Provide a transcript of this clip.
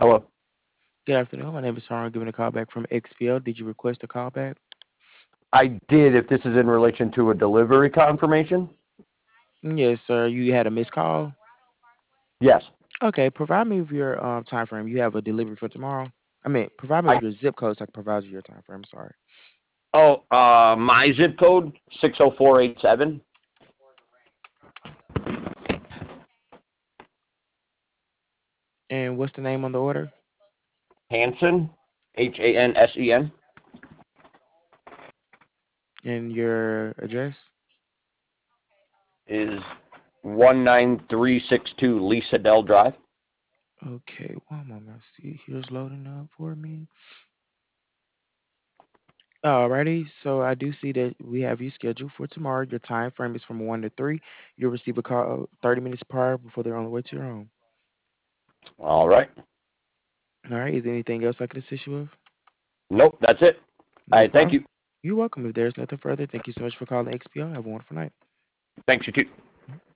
Hello. Good afternoon. My name is Harlan. Giving a call back from XPL. Did you request a call back? I did, if this is in relation to a delivery confirmation. Yes, sir. You had a missed call. Yes. Okay. Provide me with your time frame. You have a delivery for tomorrow. I mean, provide me I with your zip code so I can provide you your time frame. Sorry. my zip code 60487. And what's the name on the order? Hansen, Hansen. And your address? Is 19362 Lisa Dell Drive. Okay. One moment. See, here's loading up for me. Alrighty. So I do see that we have you scheduled for tomorrow. Your time frame is from 1 to 3. You'll receive a call 30 minutes prior before they're on the way to your home. All right. All right. Is there anything else I can assist you with? Nope, that's it. All No right, thank problem. you. You're welcome. If there's nothing further, thank you so much for calling XPO. Have a wonderful night. Thanks, you too.